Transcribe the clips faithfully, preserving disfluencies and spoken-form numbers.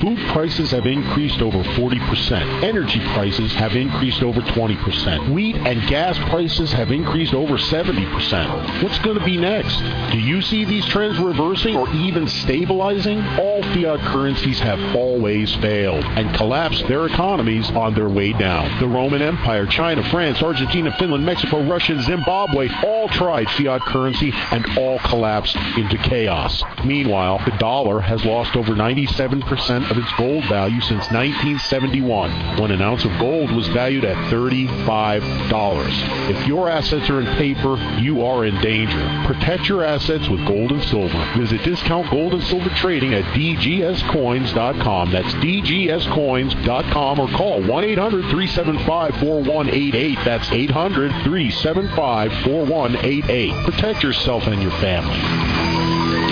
Food prices have increased over forty percent. Energy prices have increased over twenty percent. Wheat and gas prices have increased over seventy percent. What's going to be next? Do you see these trends reversing or even stabilizing? All fiat currencies have always failed and collapsed their economies on their way down. The Roman Empire, China, France, Argentina, Finland, Mexico, Russia, and Zimbabwe all tried fiat currency and all collapsed into chaos. Meanwhile, the dollar has lost over ninety-seven percent of its gold value since nineteen seventy-one, when an ounce of gold was valued at thirty-five dollars. If your assets are in paper, you are in danger. Protect your assets with gold and silver. Visit Discount Gold and Silver Trading at d g s coins dot com. That's d g s coins dot com, or call one eight hundred three seven five four one eight eight. That's eight hundred three seven five four one eight eight. Protect yourself and your family.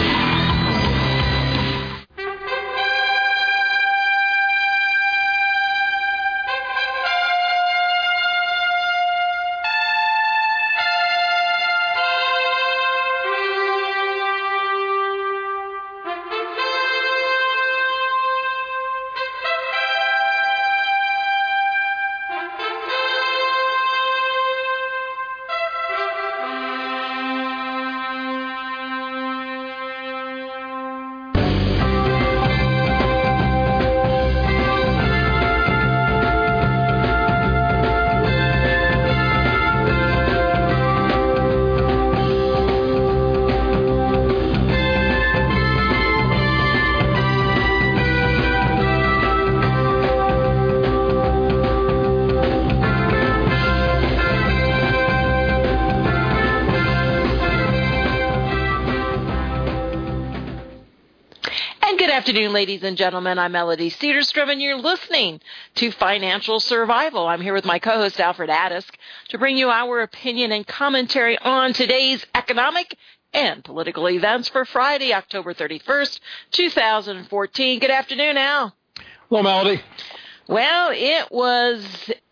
Good afternoon, ladies and gentlemen. I'm Melody Cedarstrom, and you're listening to Financial Survival. I'm here with my co-host, Alfred Adisk, to bring you our opinion and commentary on today's economic and political events for Friday, October thirty-first, two thousand fourteen. Good afternoon, Al. Hello, Melody. Well, it was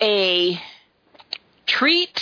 a treat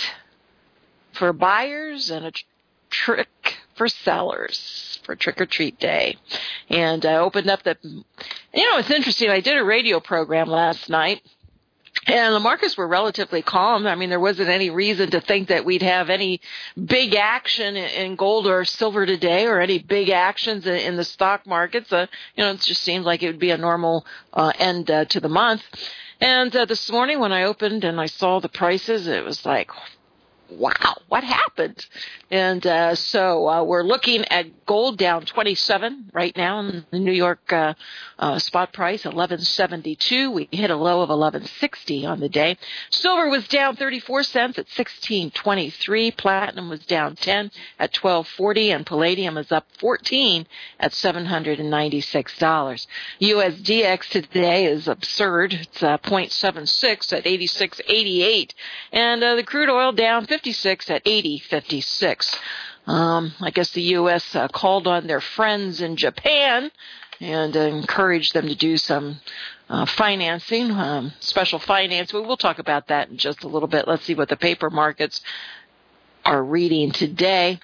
for buyers and a tr- trick for sellers for Trick-or-Treat Day. And I opened up the, you know, it's interesting. I did a radio program last night, and the markets were relatively calm. I mean, there wasn't any reason to think that we'd have any big action in gold or silver today, or any big actions in the stock markets. Uh, you know, it just seemed like it would be a normal uh, end uh, to the month. And uh, this morning when I opened and I saw the prices, it was like, wow, what happened? And uh, so uh, we're looking at gold down twenty-seven right now in the New York uh, uh, spot price, eleven seventy-two. We hit a low of eleven sixty on the day. Silver was down thirty-four cents at sixteen twenty-three. Platinum was down ten at twelve forty, and palladium is up fourteen at seven hundred ninety-six dollars. U S D X today is absurd. It's uh, zero point seven six at eighty-six eighty-eight, and uh, the crude oil down fifty-six at eighty fifty-six. Um, I guess the U S uh, called on their friends in Japan and uh, encouraged them to do some uh, financing, um, special finance. We will talk about that in just a little bit. Let's see what the paper markets are reading today.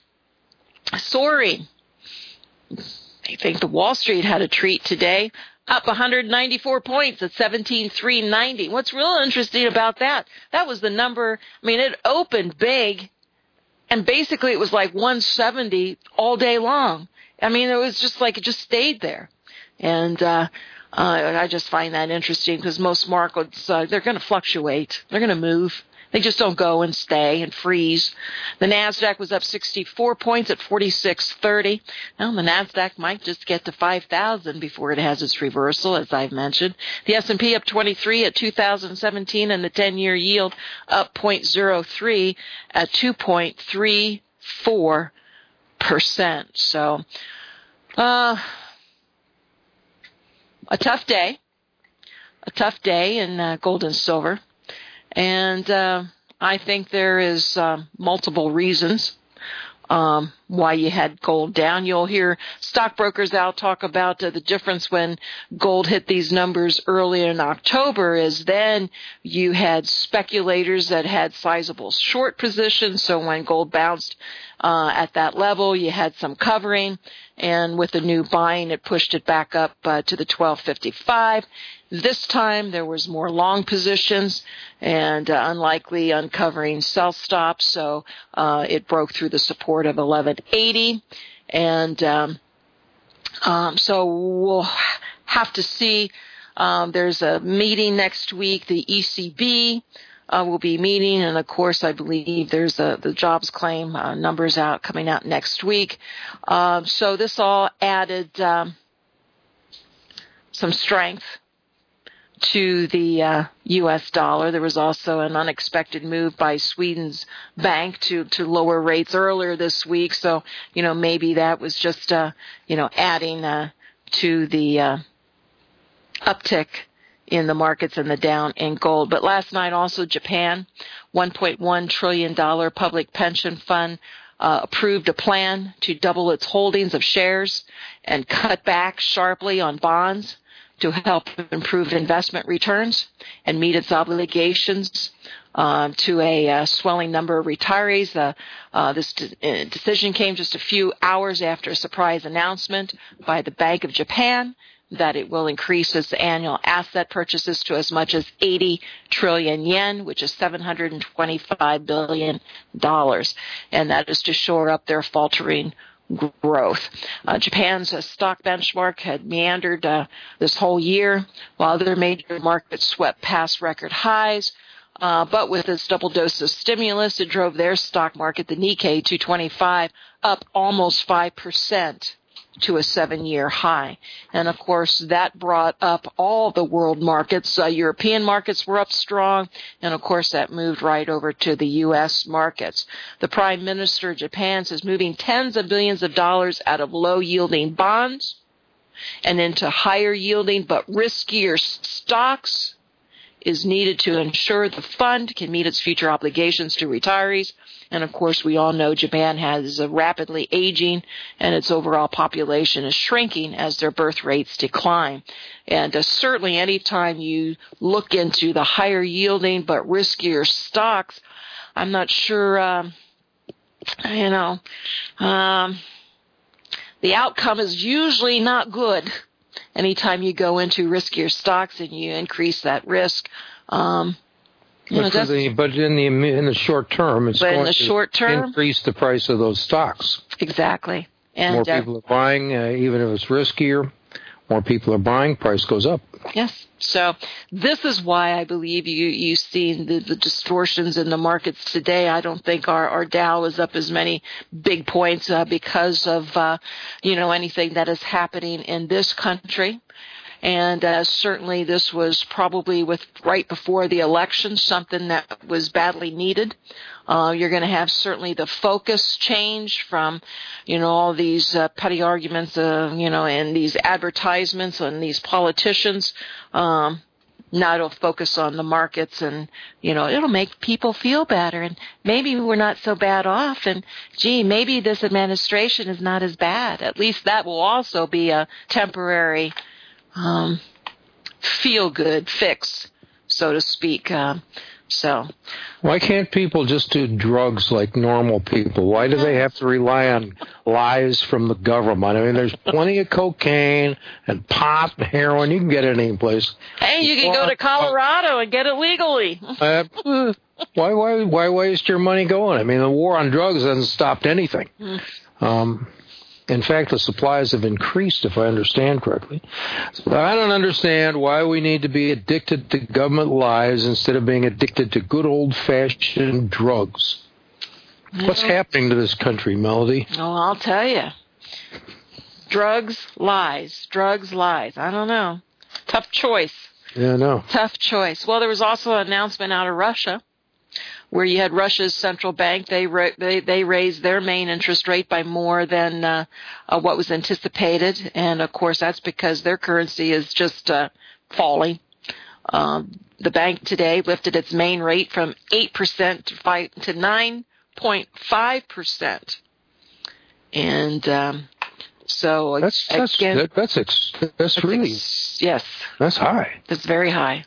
Soaring. I think the Wall Street had a treat today. Up one hundred ninety-four points at seventeen three ninety. What's real interesting about that, that was the number, I mean, it opened big, and basically it was like one seventy all day long. I mean, it was just like it just stayed there. And uh, uh, I just find that interesting because most markets, uh, they're going to fluctuate. They're going to move. They just don't go and stay and freeze. The NASDAQ was up sixty-four points at forty-six thirty. Now, the NASDAQ might just get to five thousand before it has its reversal, as I've mentioned. The S and P up twenty-three at two thousand seventeen, and the ten-year yield up zero point zero three at two point three four percent. So, uh, a tough day. A tough day in uh, gold and silver. And uh, I think there is uh, multiple reasons um, why you had gold down. You'll hear stockbrokers out talk about uh, the difference when gold hit these numbers early in October is then you had speculators that had sizable short positions. So when gold bounced uh, at that level, you had some covering. And with the new buying, it pushed it back up uh, to the twelve fifty-five. This time, there was more long positions and uh, unlikely uncovering sell stops, so uh, it broke through the support of eleven eighty. And um, um, so we'll have to see. Um, there's a meeting next week. The E C B uh, will be meeting, and of course, I believe there's a, the jobs claim uh, numbers out coming out next week. Um, so this all added um, some strength to the uh, U S dollar. There was also an unexpected move by Sweden's bank to, to lower rates earlier this week. So, you know, maybe that was just, uh, you know, adding uh, to the uh, uptick in the markets and the down in gold. But last night also Japan, one point one trillion dollars public pension fund uh, approved a plan to double its holdings of shares and cut back sharply on bonds to help improve investment returns and meet its obligations uh, to a uh, swelling number of retirees. Uh, uh, this de- decision came just a few hours after a surprise announcement by the Bank of Japan that it will increase its annual asset purchases to as much as eighty trillion yen, which is seven hundred twenty-five billion dollars. And that is to shore up their faltering growth. Uh, Japan's uh, stock benchmark had meandered uh, this whole year, while other major markets swept past record highs. Uh, but with its double dose of stimulus, it drove their stock market, the Nikkei two twenty-five, up almost five percent to a seven-year high. And, of course, that brought up all the world markets. Uh, European markets were up strong, and, of course, that moved right over to the U S markets. The Prime Minister of Japan says moving tens of billions of dollars out of low-yielding bonds and into higher-yielding but riskier stocks is needed to ensure the fund can meet its future obligations to retirees. And, of course, we all know Japan has a rapidly aging and its overall population is shrinking as their birth rates decline. And uh, certainly any time you look into the higher yielding but riskier stocks, I'm not sure, um, you know, um, the outcome is usually not good. Anytime you go into riskier stocks and you increase that risk, um, you know, but, the, but in the in the short term, it's going in the to short term, increase the price of those stocks. Exactly. And more people uh, are buying, uh, even if it's riskier. More people are buying, price goes up. Yes. So this is why I believe you, you've seen the, the distortions in the markets today. I don't think our, our Dow is up as many big points uh, because of, uh, you know, anything that is happening in this country. And uh, certainly this was probably with right before the election, something that was badly needed. Uh, you're going to have certainly the focus change from, you know, all these uh, petty arguments, uh, you know, and these advertisements and these politicians. Um, now it'll focus on the markets and, you know, it'll make people feel better. And maybe we're not so bad off. And, gee, maybe this administration is not as bad. At least that will also be a temporary Um, feel-good fix, so to speak. Uh, so, why can't people just do drugs like normal people? Why do they have to rely on lies from the government? I mean, there's plenty of cocaine and pot and heroin. You can get it any place. Hey, you can go to Colorado and get it legally. uh, why, why, why waste your money going? I mean, the war on drugs hasn't stopped anything. Mm. Um, In fact, the supplies have increased, if I understand correctly. So I don't understand why we need to be addicted to government lies instead of being addicted to good old-fashioned drugs. Mm-hmm. What's happening to this country, Melody? Oh, I'll tell you. Drugs, lies. Drugs, lies. I don't know. Tough choice. Yeah, I know. Tough choice. Well, there was also an announcement out of Russia, where you had Russia's central bank. They ra- they, they raised their main interest rate by more than uh, uh, what was anticipated. And, of course, that's because their currency is just uh, falling. Um, the bank today lifted its main rate from eight percent to, five, to nine point five percent. And um, so that's that's again, that, that's ex, that's, that's really ex, yes, that's high. That's very high.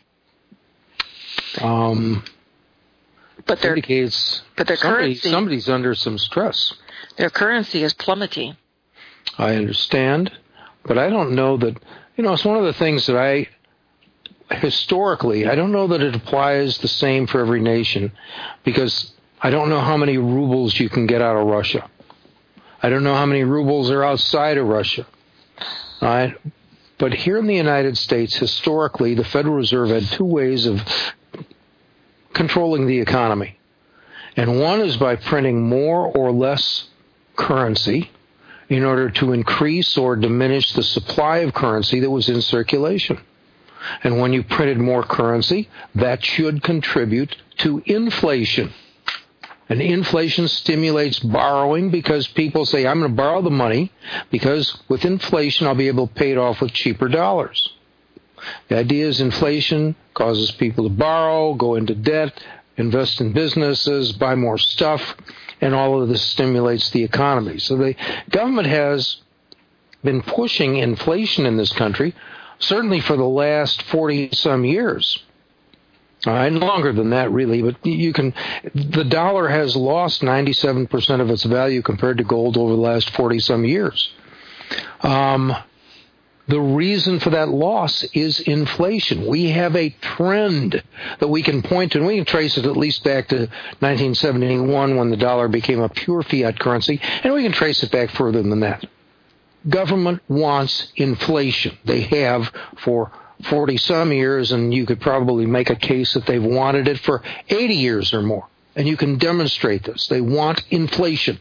Um, but their indicates but their somebody, currency somebody's under some stress. Their currency is plummeting. I understand, but I don't know that. You know, it's one of the things that I historically I don't know that it applies the same for every nation, because I don't know how many rubles you can get out of Russia. I don't know how many rubles are outside of Russia. All right? But here in the United States, historically, the Federal Reserve had two ways of controlling the economy. And one is by printing more or less currency in order to increase or diminish the supply of currency that was in circulation. And when you printed more currency, that should contribute to inflation. And inflation stimulates borrowing because people say, I'm going to borrow the money because with inflation I'll be able to pay it off with cheaper dollars. The idea is inflation causes people to borrow, go into debt, invest in businesses, buy more stuff, and all of this stimulates the economy. So the government has been pushing inflation in this country, certainly for the last forty-some years. All right, longer than that, really, but you can. The dollar has lost ninety-seven percent of its value compared to gold over the last forty-some years. Um, the reason for that loss is inflation. We have a trend that we can point to, and we can trace it at least back to nineteen seventy-one when the dollar became a pure fiat currency, and we can trace it back further than that. Government wants inflation. They have for forty-some years, and you could probably make a case that they've wanted it for eighty years or more. And you can demonstrate this. They want inflation.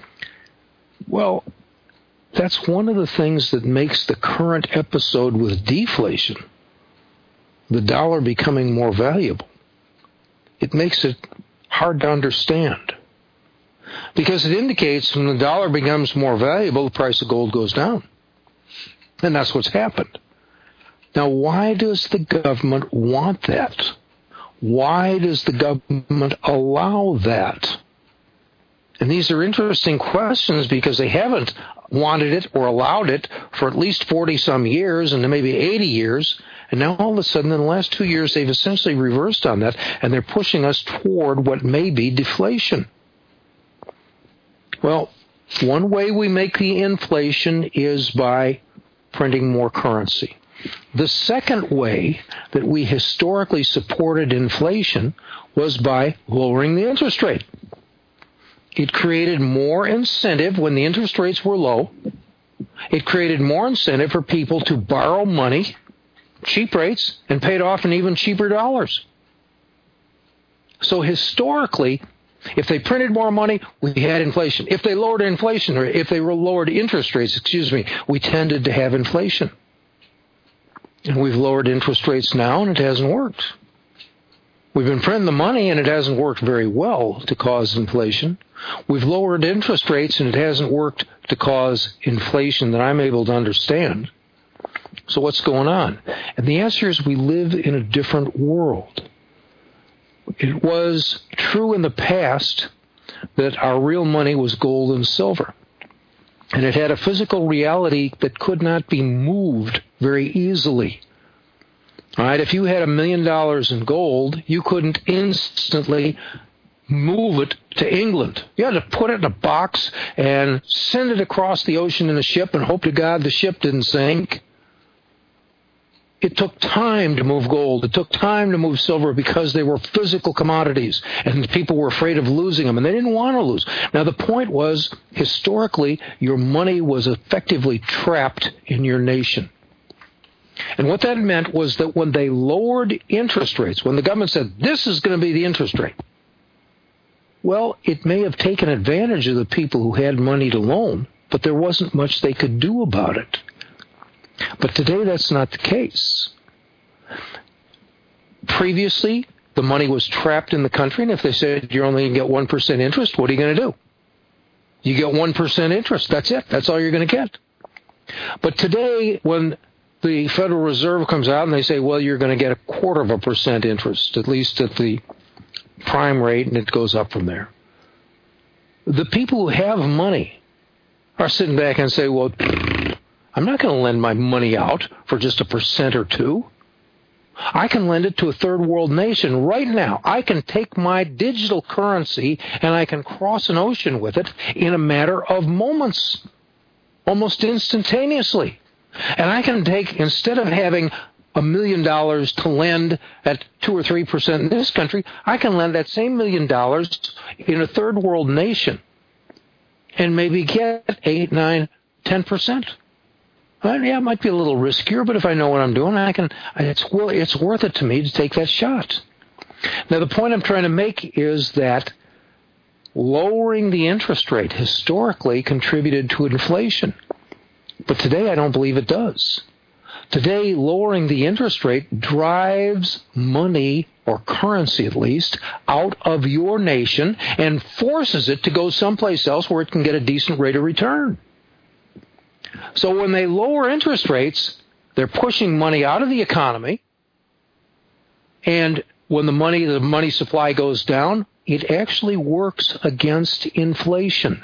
Well, that's one of the things that makes the current episode with deflation, the dollar becoming more valuable, it makes it hard to understand. Because it indicates when the dollar becomes more valuable, the price of gold goes down. And that's what's happened. Now, why does the government want that? Why does the government allow that? And these are interesting questions because they haven't wanted it or allowed it for at least forty-some years and maybe eighty years. And now all of a sudden in the last two years they've essentially reversed on that, and they're pushing us toward what may be deflation. Well, one way we make the inflation is by printing more currency. The second way that we historically supported inflation was by lowering the interest rate. It created more incentive when the interest rates were low. It created more incentive for people to borrow money, cheap rates, and pay it off in even cheaper dollars. So historically, if they printed more money, we had inflation. If they lowered inflation, or if they lowered interest rates, excuse me, we tended to have inflation. And we've lowered interest rates now, and it hasn't worked. We've been printing the money, and it hasn't worked very well to cause inflation. We've lowered interest rates, and it hasn't worked to cause inflation that I'm able to understand. So what's going on? And the answer is we live in a different world. It was true in the past that our real money was gold and silver. And it had a physical reality that could not be moved very easily. All right, if you had a million dollars in gold, you couldn't instantly move it to England. You had to put it in a box and send it across the ocean in a ship and hope to God the ship didn't sink. It took time to move gold. It took time to move silver because they were physical commodities, and people were afraid of losing them, and they didn't want to lose. Now, the point was, historically, your money was effectively trapped in your nation. And what that meant was that when they lowered interest rates, when the government said, this is going to be the interest rate, well, it may have taken advantage of the people who had money to loan, but there wasn't much they could do about it. But today that's not the case. Previously, the money was trapped in the country, and if they said you're only going to get one percent interest, what are you going to do? You get one percent interest. That's it. That's all you're going to get. But today, when the Federal Reserve comes out and they say, well, you're going to get a quarter of a percent interest, at least at the prime rate, and it goes up from there. The people who have money are sitting back and say, well, I'm not going to lend my money out for just a percent or two. I can lend it to a third world nation right now. I can take my digital currency and I can cross an ocean with it in a matter of moments, almost instantaneously. And I can take, instead of having a million dollars to lend at two or three percent in this country, I can lend that same million dollars in a third world nation and maybe get eight, nine, ten percent. Well, yeah, it might be a little riskier, but if I know what I'm doing, I can. It's it's worth it to me to take that shot. Now, the point I'm trying to make is that lowering the interest rate historically contributed to inflation, but today I don't believe it does. Today, lowering the interest rate drives money, or currency at least, out of your nation and forces it to go someplace else where it can get a decent rate of return. So when they lower interest rates, they're pushing money out of the economy, and when the money, the money supply goes down, it actually works against inflation.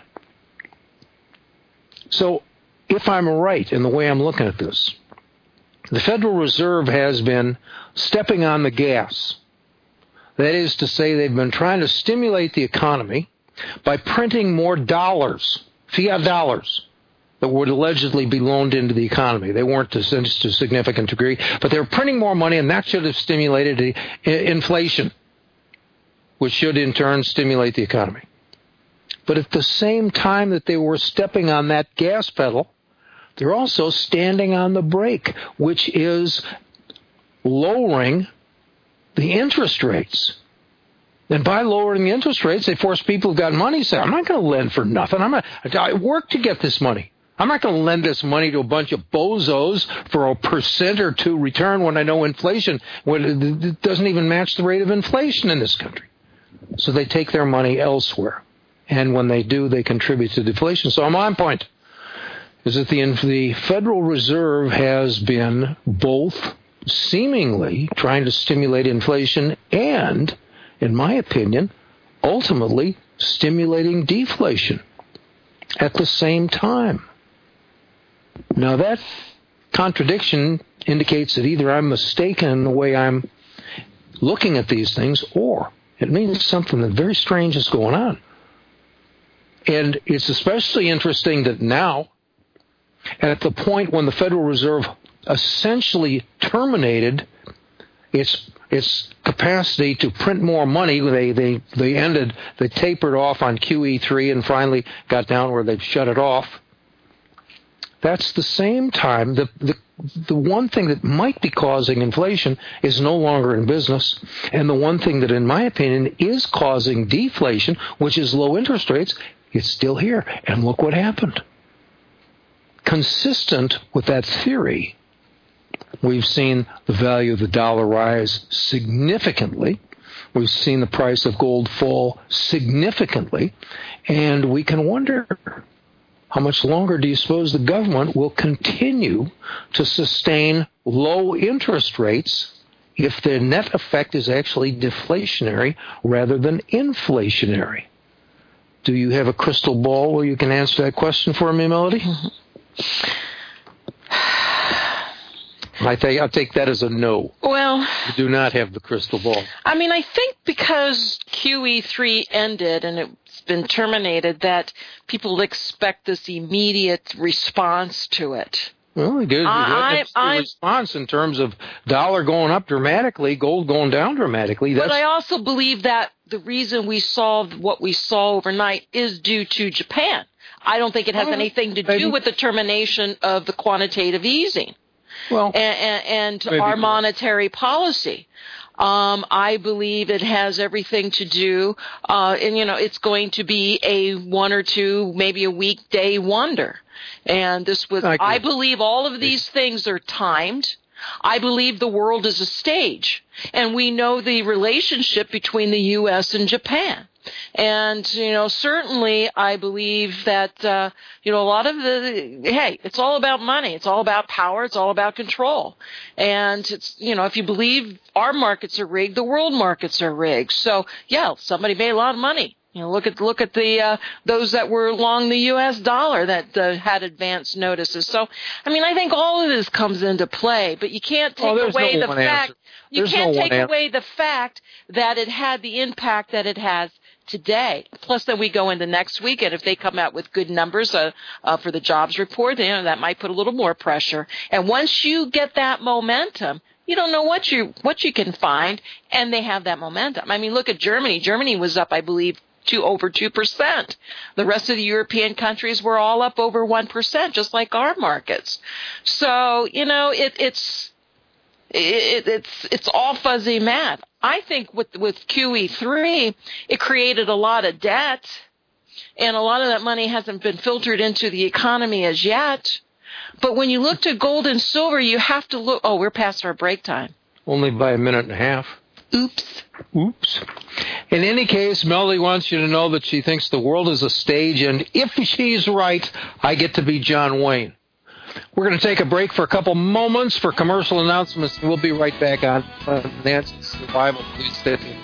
So if I'm right in the way I'm looking at this, the Federal Reserve has been stepping on the gas. That is to say, they've been trying to stimulate the economy by printing more dollars, fiat dollars, that would allegedly be loaned into the economy. They weren't to, to a significant degree, but they were printing more money, and that should have stimulated inflation, which should in turn stimulate the economy. But at the same time that they were stepping on that gas pedal, they're also standing on the brake, which is lowering the interest rates. And by lowering the interest rates, they force people who've got money to say, I'm not going to lend for nothing. I'm not, I work to get this money. I'm not going to lend this money to a bunch of bozos for a percent or two return when I know inflation when it doesn't even match the rate of inflation in this country. So they take their money elsewhere. And when they do, they contribute to deflation. So my point is that the, the Federal Reserve has been both seemingly trying to stimulate inflation and, in my opinion, ultimately stimulating deflation at the same time. Now, that contradiction indicates that either I'm mistaken in the way I'm looking at these things, or it means something that very strange is going on. And it's especially interesting that now, at the point when the Federal Reserve essentially terminated its its capacity to print more money, they they they ended, they tapered off on Q E three and finally got down where they've shut it off. That's the same time the, the the one thing that might be causing inflation is no longer in business, and the one thing that, in my opinion, is causing deflation, which is low interest rates, it's still here. And look what happened. Consistent with that theory, we've seen the value of the dollar rise significantly. We've seen the price of gold fall significantly, and we can wonder, how much longer do you suppose the government will continue to sustain low interest rates if the net effect is actually deflationary rather than inflationary? Do you have a crystal ball where you can answer that question for me, Melody? Mm-hmm. I think I'll take that as a no. Well, you do not have the crystal ball. I mean, I think because Q E three ended and it's been terminated, that people expect this immediate response to it. Well, it gives I, a I, response in terms of dollar going up dramatically, gold going down dramatically. That's, but I also believe that the reason we saw what we saw overnight is due to Japan. I don't think it has anything to do with the termination of the quantitative easing. Well, and, and our monetary policy. Um, I believe it has everything to do, uh, and, you know, it's going to be a one or two, maybe a weekday wonder. And this was, I, I believe all of these things are timed. I believe the world is a stage, and we know the relationship between the U S and Japan. And, you know, certainly I believe that, uh, you know, a lot of the, hey, it's all about money. It's all about power. It's all about control. And it's, you know, if you believe our markets are rigged, the world markets are rigged. So, yeah, somebody made a lot of money, You know, look at look at the uh, those that were long the U S dollar that uh, had advance notices. So, I mean, I think all of this comes into play, but you can't take oh, away no the one fact answer. you There's can't no take one away the fact that it had the impact that it has today. Plus, then we go into next week, and if they come out with good numbers uh, uh, for the jobs report, you know, that might put a little more pressure. And once you get that momentum, you don't know what you what you can find, and they have that momentum. I mean, look at Germany. Germany was up, I believe, to over two percent. The rest of the European countries were all up over one percent, just like our markets. So, you know, it, it's it, it's it's all fuzzy math. I think with with Q E three, it created a lot of debt, and a lot of that money hasn't been filtered into the economy as yet. But when you look to gold and silver, you have to look. Oh, we're past our break time. Only by a minute and a half. Oops. Oops. In any case, Melody wants you to know that she thinks the world is a stage, and if she's right, I get to be John Wayne. We're going to take a break for a couple moments for commercial announcements, and we'll be right back on Financial Survival. Please stay tuned.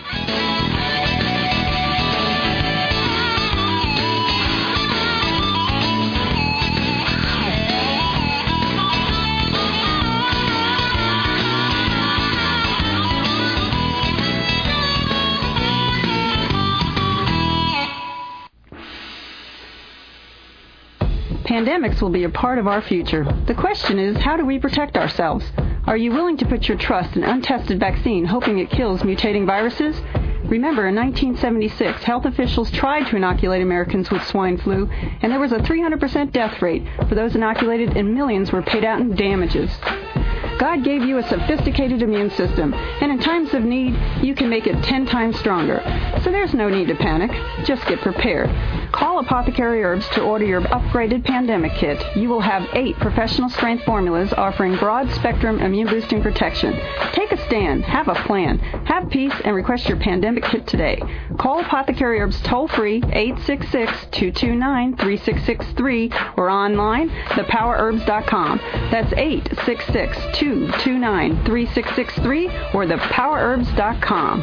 Pandemics will be a part of our future. The question is, how do we protect ourselves? Are you willing to put your trust in untested vaccine, hoping it kills mutating viruses? Remember, in nineteen seventy-six, health officials tried to inoculate Americans with swine flu, and there was a three hundred percent death rate for those inoculated, and millions were paid out in damages. God gave you a sophisticated immune system, and in times of need, you can make it ten times stronger. So there's no need to panic. Just get prepared. Call Apothecary Herbs to order your upgraded pandemic kit. You will have eight professional-strength formulas offering broad-spectrum immune-boosting protection. Take a stand. Have a plan. Have peace and request your pandemic kit today. Call Apothecary Herbs toll-free eight six six, two two nine, three six six three or online, the power herbs dot com. That's eight six six, two two nine, three six six three or the power herbs dot com.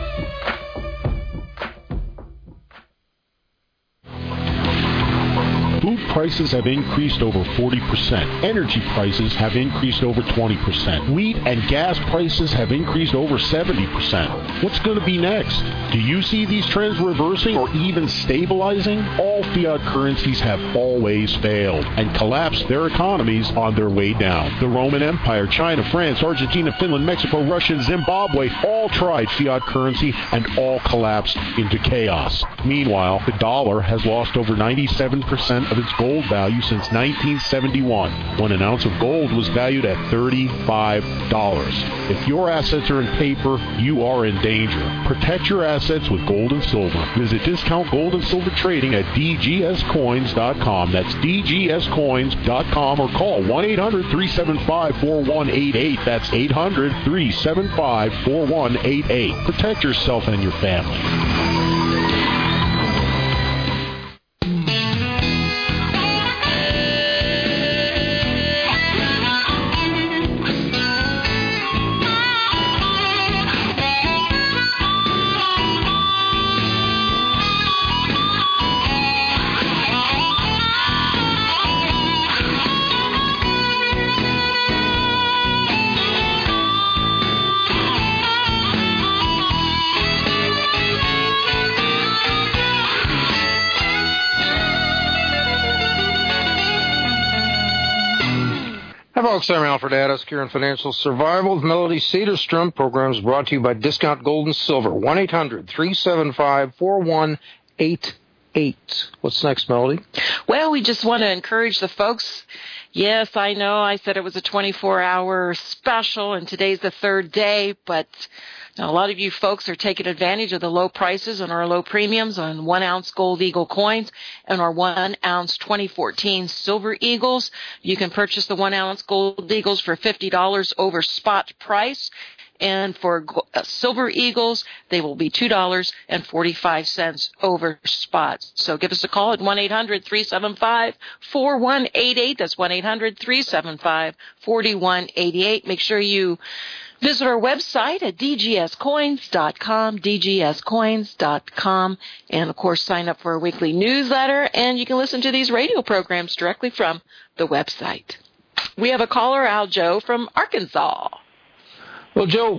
Food prices have increased over forty percent. Energy prices have increased over twenty percent. Wheat and gas prices have increased over seventy percent. What's going to be next? Do you see these trends reversing or even stabilizing? All fiat currencies have always failed and collapsed their economies on their way down. The Roman Empire, China, France, Argentina, Finland, Mexico, Russia, and Zimbabwe all tried fiat currency and all collapsed into chaos. Meanwhile, the dollar has lost over ninety-seven percent of its gold value since nineteen seventy-one, when an ounce of gold was valued at thirty-five dollars. If your assets are in paper, you are in danger. Protect your assets with gold and silver. Visit Discount Gold and Silver Trading at d g s coins dot com. That's d g s coins dot com or call one eight hundred, three seven five, four one eight eight. That's eight hundred, three seven five, four one eight eight. Protect yourself and your family. Hi, folks. I'm Alfred Addis here in Financial Survival with Melody Cedarstrom. Program is brought to you by Discount Gold and Silver. one eight hundred, three seven five, four one eight eight. What's next, Melody? Well, we just want to encourage the folks. Yes, I know I said it was a twenty-four hour special, and today's the third day, but now, a lot of you folks are taking advantage of the low prices and our low premiums on one ounce Gold Eagle coins and our one ounce twenty fourteen Silver Eagles. You can purchase the one ounce Gold Eagles for fifty dollars over spot price. And for uh, Silver Eagles, they will be two dollars and forty-five cents over spot. So give us a call at one eight hundred three seven five four one eight eight. That's one eight hundred three seven five four one eight eight. Make sure you visit our website at d g s coins dot com, d g s coins dot com, and, of course, sign up for our weekly newsletter, and you can listen to these radio programs directly from the website. We have a caller, Al Joe, from Arkansas. Well, Joe.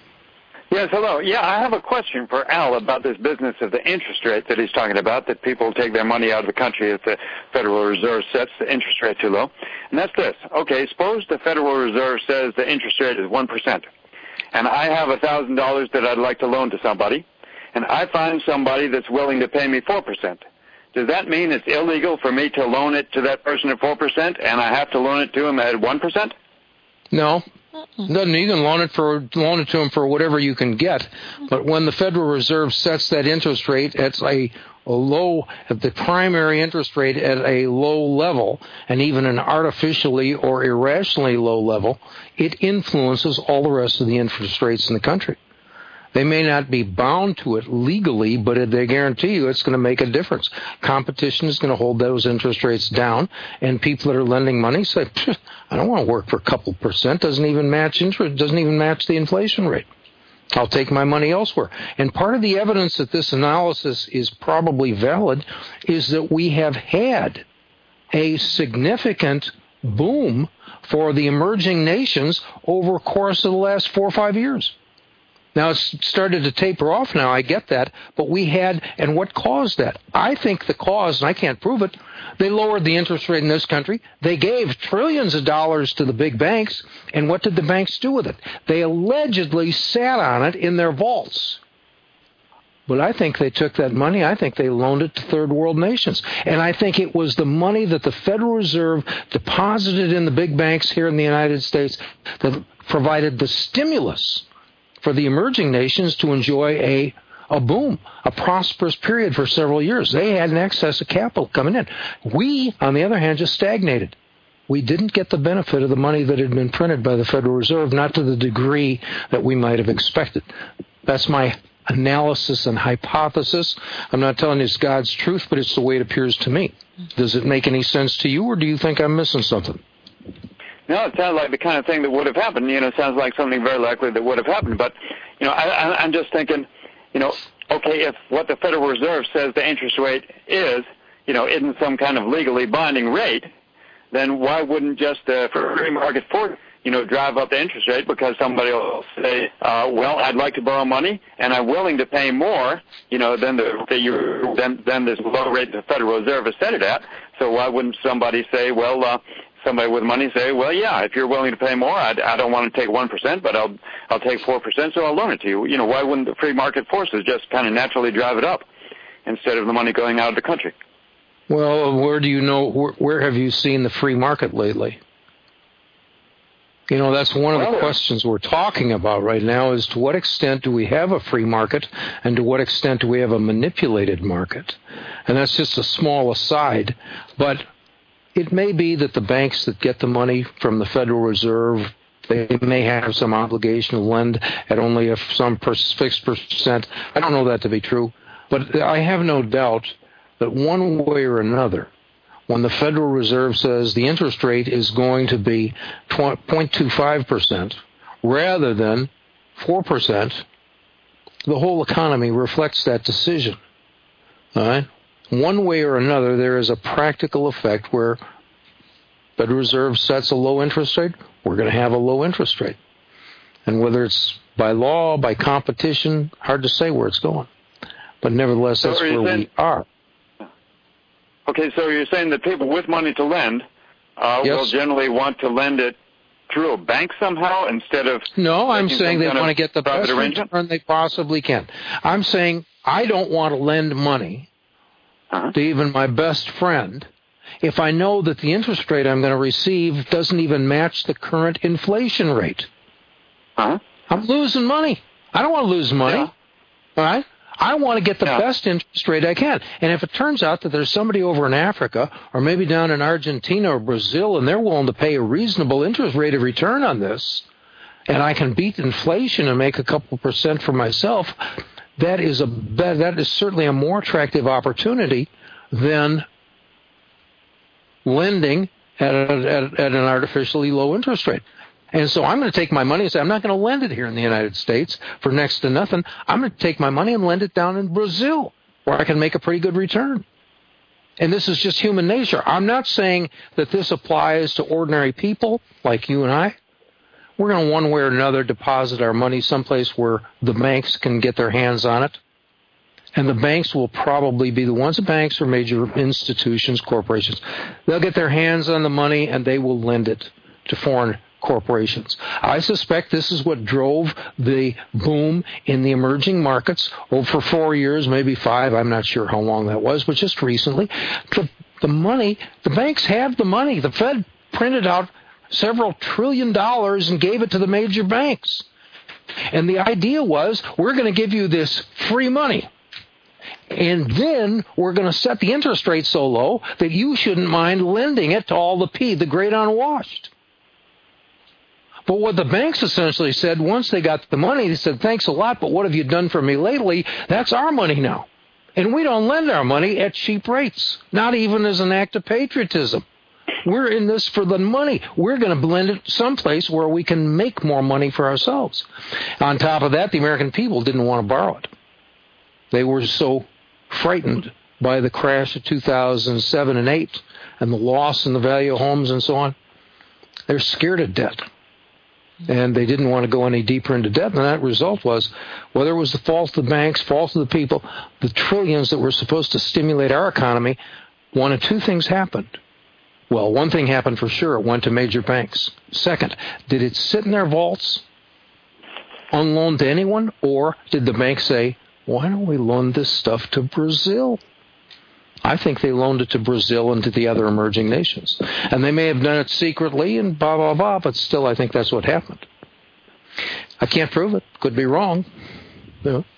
Yes, hello. Yeah, I have a question for Al about this business of the interest rate that he's talking about, that people take their money out of the country if the Federal Reserve sets the interest rate too low. And that's this. Okay, suppose the Federal Reserve says the interest rate is one percent, and I have one thousand dollars that I'd like to loan to somebody, and I find somebody that's willing to pay me four percent. Does that mean it's illegal for me to loan it to that person at four percent, and I have to loan it to him at one percent? No. Doesn't you can loan it for loan it to them for whatever you can get, but when the Federal Reserve sets that interest rate at a, a low, at the primary interest rate at a low level, and even an artificially or irrationally low level, it influences all the rest of the interest rates in the country. They may not be bound to it legally, but they guarantee you it's going to make a difference. Competition is going to hold those interest rates down, and people that are lending money say, I don't want to work for a couple percent. Doesn't even match interest. Doesn't even match the inflation rate. I'll take my money elsewhere. And part of the evidence that this analysis is probably valid is that we have had a significant boom for the emerging nations over the course of the last four or five years. Now, it's started to taper off now, I get that, but we had, and what caused that? I think the cause, and I can't prove it, they lowered the interest rate in this country. They gave trillions of dollars to the big banks, and what did the banks do with it? They allegedly sat on it in their vaults. But I think they took that money, I think they loaned it to third world nations. And I think it was the money that the Federal Reserve deposited in the big banks here in the United States that provided the stimulus for the emerging nations to enjoy a a boom, a prosperous period for several years. They had an excess of capital coming in. We, on the other hand, just stagnated. We didn't get the benefit of the money that had been printed by the Federal Reserve, not to the degree that we might have expected. That's my analysis and hypothesis. I'm not telling you it's God's truth, but it's the way it appears to me. Does it make any sense to you, or do you think I'm missing something? No, it sounds like the kind of thing that would have happened. You know, it sounds like something very likely that would have happened. But, you know, I, I, I'm just thinking, you know, okay, if what the Federal Reserve says the interest rate is, you know, isn't some kind of legally binding rate, then why wouldn't just the free market force, you know, drive up the interest rate because somebody will say, uh, well, I'd like to borrow money, and I'm willing to pay more, you know, than the, the you, than, than this low rate the Federal Reserve has set it at. So why wouldn't somebody say, well, uh, somebody with money say, well, yeah, if you're willing to pay more, I, I don't want to take one percent, but I'll I'll take four percent, so I'll loan it to you. You know, why wouldn't the free market forces just kind of naturally drive it up instead of the money going out of the country? Well, where do you know, where, where have you seen the free market lately? You know, that's one of the well, questions we're talking about right now, is to what extent do we have a free market, and to what extent do we have a manipulated market? And that's just a small aside, but it may be that the banks that get the money from the Federal Reserve, they may have some obligation to lend at only a, some per, fixed percent. I don't know that to be true, but I have no doubt that one way or another, when the Federal Reserve says the interest rate is going to be zero point two five percent rather than four percent, the whole economy reflects that decision. All right? One way or another, there is a practical effect where Federal Reserve sets a low interest rate, we're going to have a low interest rate. And whether it's by law, by competition, hard to say where it's going. But nevertheless, that's where we are. Okay, so you're saying that people with money to lend uh, yes. will generally want to lend it through a bank somehow instead of... No, I'm saying they want to get the best return they possibly can. I'm saying I don't want to lend money uh-huh. to even my best friend if I know that the interest rate I'm going to receive doesn't even match the current inflation rate. Uh-huh. I'm losing money. I don't want to lose money. Yeah. All right? I want to get the yeah. best interest rate I can. And if it turns out that there's somebody over in Africa or maybe down in Argentina or Brazil and they're willing to pay a reasonable interest rate of return on this, and I can beat inflation and make a couple percent for myself, that is a that is certainly a more attractive opportunity than lending at, a, at, at an artificially low interest rate. And so I'm going to take my money and say, I'm not going to lend it here in the United States for next to nothing. I'm going to take my money and lend it down in Brazil, where I can make a pretty good return. And this is just human nature. I'm not saying that this applies to ordinary people like you and I. We're going to one way or another deposit our money someplace where the banks can get their hands on it. And the banks will probably be the ones, the banks or major institutions, corporations. They'll get their hands on the money and they will lend it to foreign corporations. I suspect this is what drove the boom in the emerging markets over for four years, maybe five. I'm not sure how long that was, but just recently. The, the money, the banks have the money. The Fed printed out several trillion dollars and gave it to the major banks. And the idea was, we're going to give you this free money. And then we're going to set the interest rate so low that you shouldn't mind lending it to all the P, the great unwashed. But what the banks essentially said, once they got the money, they said, thanks a lot, but what have you done for me lately? That's our money now. And we don't lend our money at cheap rates, not even as an act of patriotism. We're in this for the money. We're going to blend it someplace where we can make more money for ourselves. On top of that, the American people didn't want to borrow it. They were so frightened by the crash of two thousand seven and eight and the loss in the value of homes and so on. They're scared of debt. And they didn't want to go any deeper into debt. And that result was, whether it was the fault of the banks, fault of the people, the trillions that were supposed to stimulate our economy, one of two things happened. Well, one thing happened for sure. It went to major banks. Second, did it sit in their vaults unloaned to anyone? Or did the bank say, why don't we loan this stuff to Brazil? I think they loaned it to Brazil and to the other emerging nations. And they may have done it secretly and blah, blah, blah, but still I think that's what happened. I can't prove it. Could be wrong. You know.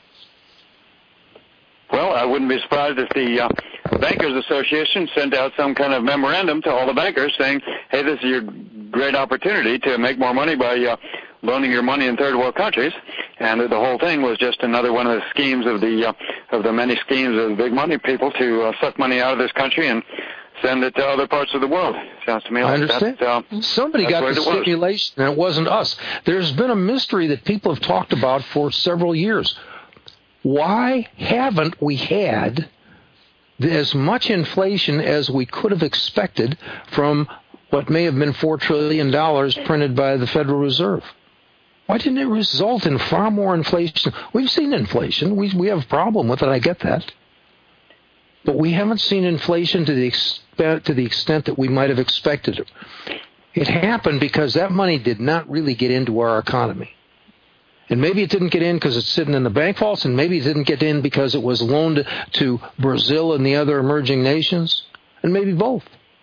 Well, I wouldn't be surprised if the uh, Bankers Association sent out some kind of memorandum to all the bankers saying, hey, this is your great opportunity to make more money by uh, loaning your money in third world countries. And the whole thing was just another one of the schemes of the uh, of the many schemes of the big money people to uh, suck money out of this country and send it to other parts of the world. Sounds to me like I understand. That, uh, Somebody got the stimulation, and it wasn't us. There's been a mystery that people have talked about for several years. Why haven't we had as much inflation as we could have expected from what may have been four trillion dollars printed by the Federal Reserve? Why didn't it result in far more inflation? We've seen inflation. We we have a problem with it. I get that. But we haven't seen inflation to the extent, to the extent that we might have expected it. It happened because that money did not really get into our economy. And maybe it didn't get in because it's sitting in the bank vaults, and maybe it didn't get in because it was loaned to Brazil and the other emerging nations, and maybe both.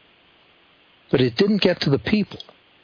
But it didn't get to the people.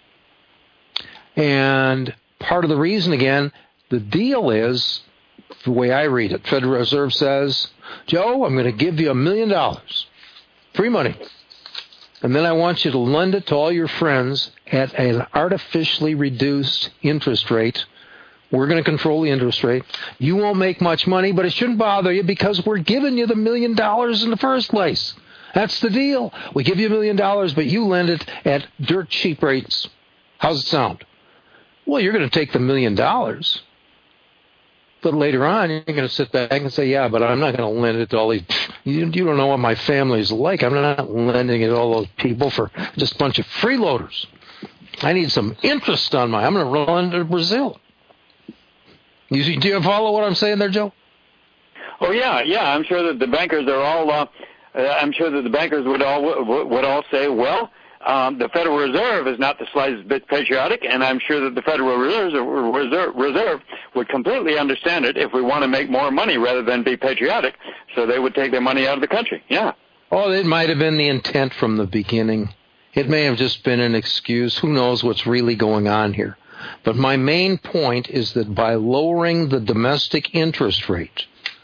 And part of the reason, again, the deal is, the way I read it, Federal Reserve says, Joe, I'm going to give you a million dollars, free money, and then I want you to lend it to all your friends at an artificially reduced interest rate. We're going to control the interest rate. You won't make much money, but it shouldn't bother you because we're giving you the million dollars in the first place. That's the deal. We give you a million dollars, but you lend it at dirt cheap rates. How's it sound? Well, you're going to take the million dollars, but later on you're going to sit back and say, yeah, but I'm not going to lend it to all these, you, you don't know what my family's like. I'm not lending it to all those people for just a bunch of freeloaders. I need some interest on my, I'm going to run to Brazil. You, do you follow what I'm saying there, Joe? Oh, yeah, yeah. I'm sure that the bankers are all, uh, uh, I'm sure that the bankers would all, would all say, well, Um, the Federal Reserve is not the slightest bit patriotic, and I'm sure that the Federal Reserve, Reserve, Reserve would completely understand it if we want to make more money rather than be patriotic, so they would take their money out of the country. Yeah. Oh, it might have been the intent from the beginning. It may have just been an excuse. Who knows what's really going on here? But my main point is that by lowering the domestic interest rate,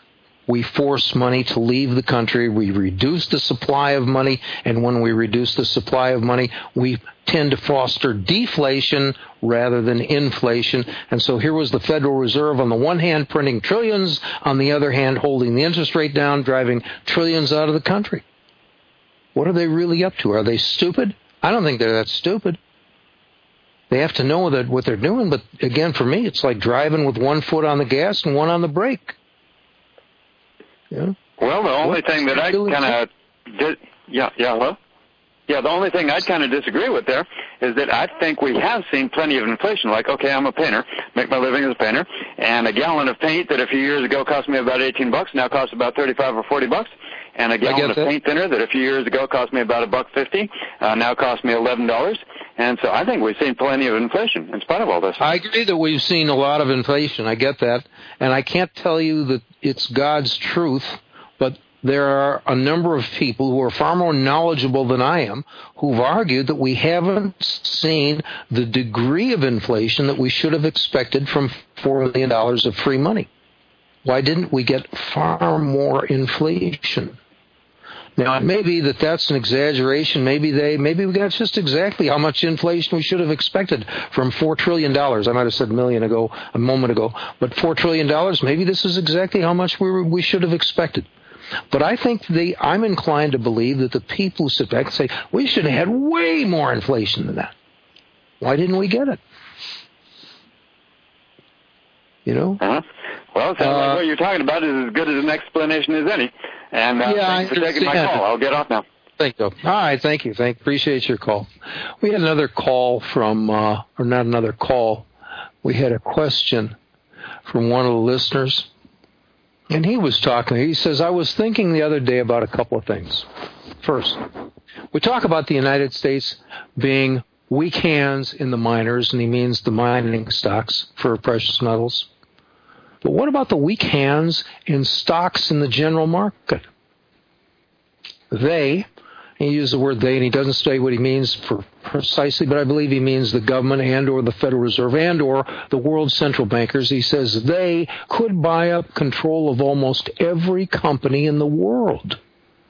we force money to leave the country. We reduce the supply of money, and when we reduce the supply of money, we tend to foster deflation rather than inflation. And so here was the Federal Reserve on the one hand printing trillions, on the other hand holding the interest rate down, driving trillions out of the country. What are they really up to? Are they stupid? I don't think they're that stupid. They have to know that what they're doing, but again, for me, it's like driving with one foot on the gas and one on the brake. Yeah. Well, the only what thing that I kind of did, yeah, yeah, hello? Yeah, the only thing I'd kind of disagree with there is that I think we have seen plenty of inflation. Like, okay, I'm a painter, make my living as a painter, and a gallon of paint that a few years ago cost me about eighteen bucks now costs about thirty-five or forty bucks, and a gallon of that. paint thinner that a few years ago cost me about a buck fifty uh, now costs me eleven dollars. And so I think we've seen plenty of inflation in spite of all this. I agree that we've seen a lot of inflation. I get that, and I can't tell you that it's God's truth, but there are a number of people who are far more knowledgeable than I am who've argued that we haven't seen the degree of inflation that we should have expected from four million dollars of free money. Why didn't we get far more inflation? Now, it may be that that's an exaggeration. Maybe they, maybe we got just exactly how much inflation we should have expected from four trillion dollars. I might have said million ago, a moment ago, but four trillion dollars, maybe this is exactly how much we were, we should have expected. But I think the, I'm inclined to believe that the people who sit back and say, we should have had way more inflation than that. Why didn't we get it? You know? Uh-huh. Well, it sounds uh, like what you're talking about is as good as an explanation as any. And uh, yeah, thanks for taking my call. I'll get off now. Thank you. All right, thank you. Thank, appreciate your call. We had another call from, uh, or not another call. We had a question from one of the listeners. And he was talking, he says, I was thinking the other day about a couple of things. First, we talk about the United States being weak hands in the miners, and he means the mining stocks for precious metals. But what about the weak hands in stocks in the general market? They, he used the word they, and he doesn't say what he means for precisely, but I believe he means the government and or the Federal Reserve and or the world central bankers. He says they could buy up control of almost every company in the world.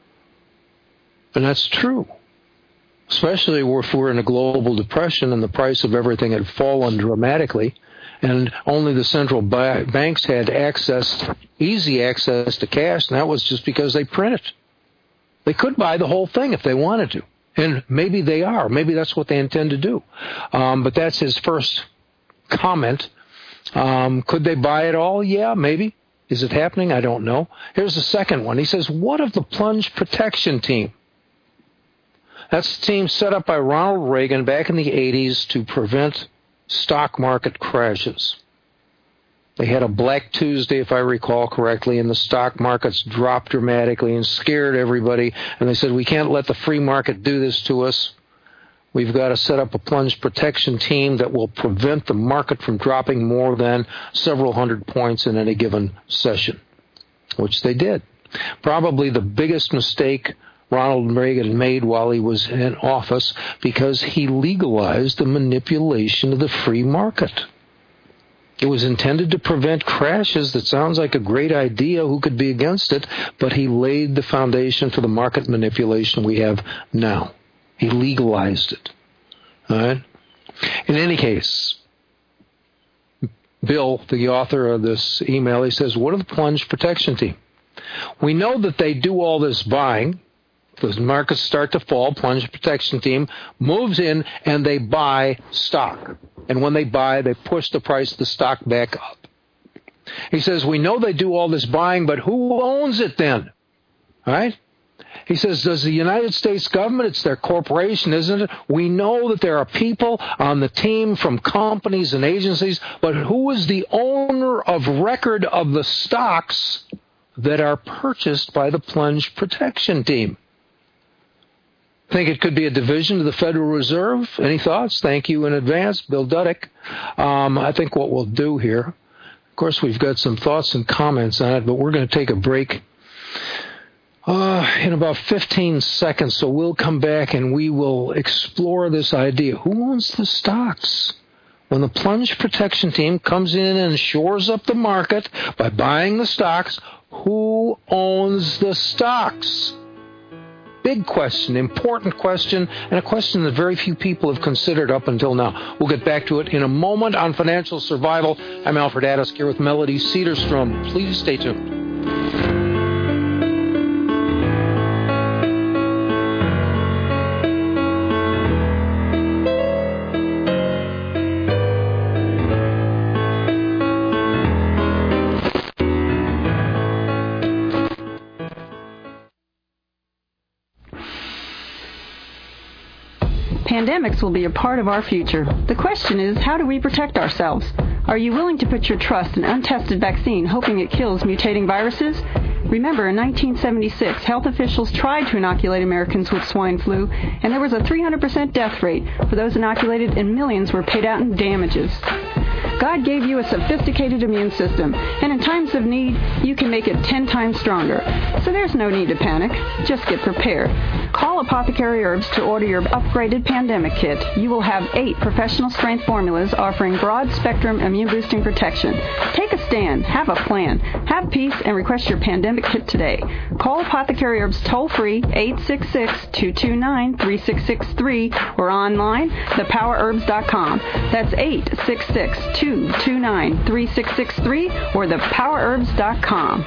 And that's true. Especially if we're in a global depression and the price of everything had fallen dramatically, and only the central ba- banks had access, easy access to cash, and that was just because they print it. They could buy the whole thing if they wanted to. And maybe they are. Maybe that's what they intend to do. Um, but that's his first comment. Um, could they buy it all? Yeah, maybe. Is it happening? I don't know. Here's the second one. He says, what of the plunge protection team? That's the team set up by Ronald Reagan back in the eighties to prevent stock market crashes. They had a Black Tuesday, if I recall correctly, and the stock markets dropped dramatically and scared everybody. And they said, we can't let the free market do this to us. We've got to set up a plunge protection team that will prevent the market from dropping more than several hundred points in any given session, which they did. Probably the biggest mistake Ronald Reagan made while he was in office, because he legalized the manipulation of the free market. It was intended to prevent crashes. That sounds like a great idea. Who could be against it? But he laid the foundation for the market manipulation we have now. He legalized it. All right? In any case, Bill, the author of this email, he says, what are the plunge protection team? We know that they do all this buying. The markets start to fall, plunge protection team moves in and they buy stock. And when they buy, they push the price of the stock back up. He says, we know they do all this buying, but who owns it then? All right? He says, does the United States government, it's their corporation, isn't it? We know that there are people on the team from companies and agencies, but who is the owner of record of the stocks that are purchased by the plunge protection team? Think it could be a division of the Federal Reserve? Any thoughts? Thank you in advance, Bill Duddick. Um, I think what we'll do here, of course, we've got some thoughts and comments on it, but we're going to take a break uh, in about fifteen seconds, so we'll come back and we will explore this idea. Who owns the stocks? When the plunge protection team comes in and shores up the market by buying the stocks, Who owns the stocks? Big question, important question, and a question that very few people have considered up until now. We'll get back to it in a moment on Financial Survival. I'm Alfred Addis here with Melody Cedarstrom. Please stay tuned. Pandemics will be a part of our future. The question is, how do we protect ourselves? Are you willing to put your trust in untested vaccine, hoping it kills mutating viruses? Remember, in nineteen seventy-six, health officials tried to inoculate Americans with swine flu, and there was a three hundred percent death rate for those inoculated, and millions were paid out in damages. God gave you a sophisticated immune system, and in times of need, you can make it ten times stronger. So there's no need to panic. Just get prepared. Call Apothecary Herbs to order your upgraded pandemic kit. You will have eight professional strength formulas offering broad spectrum immune boosting protection. Take a stand, have a plan, have peace, and request your pandemic kit today. Call Apothecary Herbs toll free eight six six, two two nine, three six six three or online the power herbs dot com. That's eight six six, two two nine, three six six three or the power herbs dot com.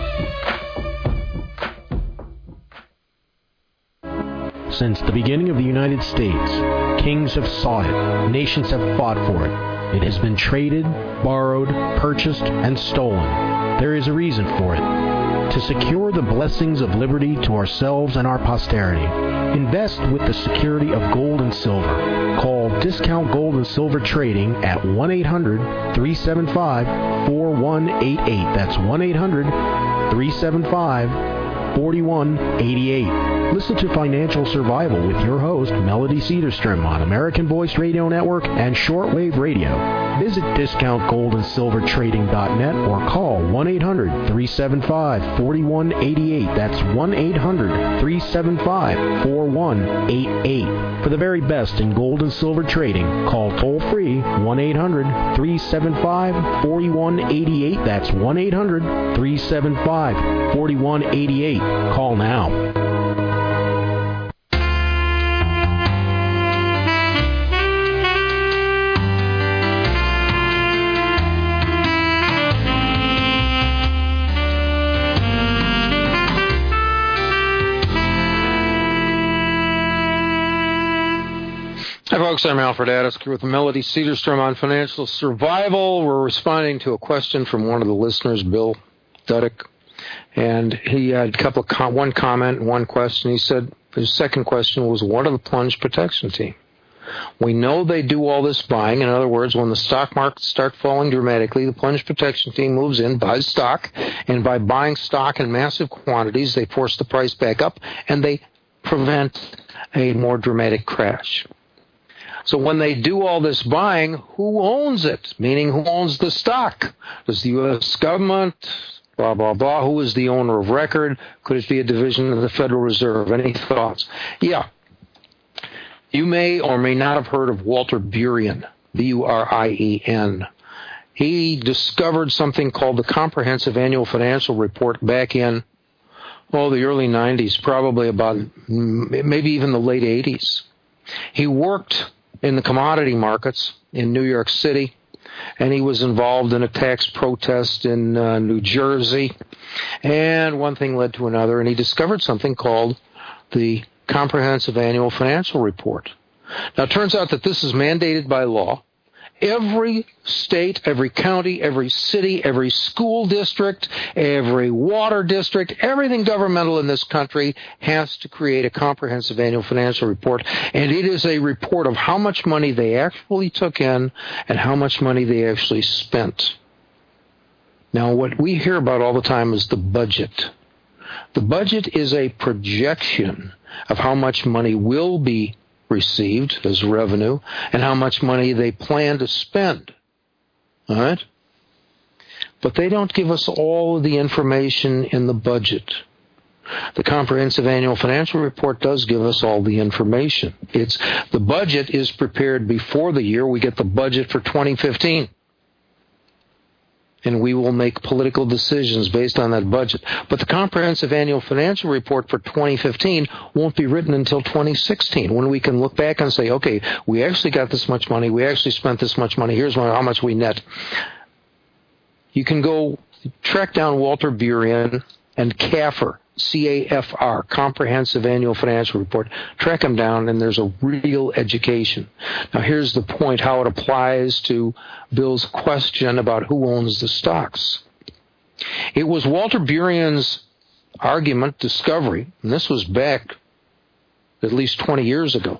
Since the beginning of the United States, kings have sought it, nations have fought for it. It has been traded, borrowed, purchased, and stolen. There is a reason for it. To secure the blessings of liberty to ourselves and our posterity, invest with the security of gold and silver. Call Discount Gold and Silver Trading at one eight hundred, three seven five, four one eight eight. That's one eight hundred, three seven five, four one eight eight. Listen to Financial Survival with your host, Melody Cedarstrom, on American Voice Radio Network and Shortwave Radio. Visit discount gold and silver trading dot net or call one eight hundred, three seven five, four one eight eight. That's one eight hundred, three seven five, four one eight eight. For the very best in gold and silver trading, call toll-free one eight hundred, three seven five, four one eight eight. That's one eight hundred, three seven five, four one eight eight. Call now. Hi, folks. I'm Alfred Addis with Melody Cedarstrom on Financial Survival. We're responding to a question from one of the listeners, Bill Duddick, and he had a couple of com- one comment and one question. He said his second question was, "What are the plunge protection team?" We know they do all this buying. In other words, when the stock markets start falling dramatically, the plunge protection team moves in, buys stock, and by buying stock in massive quantities, they force the price back up and they prevent a more dramatic crash. So when they do all this buying, who owns it? Meaning, who owns the stock? Does the U S government? Blah, blah, blah. Who is the owner of record? Could it be a division of the Federal Reserve? Any thoughts? Yeah. You may or may not have heard of Walter Burien, B U R I E N. He discovered something called the Comprehensive Annual Financial Report back in, oh, the early nineties, probably about maybe even the late eighties. He worked in the commodity markets in New York City, and he was involved in a tax protest in uh, New Jersey, and one thing led to another, and he discovered something called the Comprehensive Annual Financial Report. Now, it turns out that this is mandated by law. Every state, every county, every city, every school district, every water district, everything governmental in this country has to create a comprehensive annual financial report. And it is a report of how much money they actually took in and how much money they actually spent. Now, what we hear about all the time is the budget. The budget is a projection of how much money will be received as revenue and how much money they plan to spend. All right? But they don't give us all of the information in the budget. The Comprehensive Annual Financial Report does give us all the information. It's the budget is prepared before the year. We get the budget for twenty fifteen. and we will make political decisions based on that budget. But the comprehensive annual financial report for twenty fifteen won't be written until twenty sixteen, when we can look back and say, okay, we actually got this much money, we actually spent this much money, here's how much we net. You can go track down Walter Burien and C A F R, C A F R, Comprehensive Annual Financial Report. Track them down, and there's a real education. Now, here's the point, how it applies to Bill's question about who owns the stocks. It was Walter Burien's argument, discovery, and this was back at least twenty years ago,